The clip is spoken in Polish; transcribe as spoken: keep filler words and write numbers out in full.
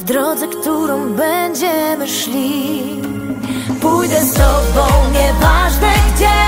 drodze, którą będziemy szli. Pójdę z tobą, nieważne gdzie.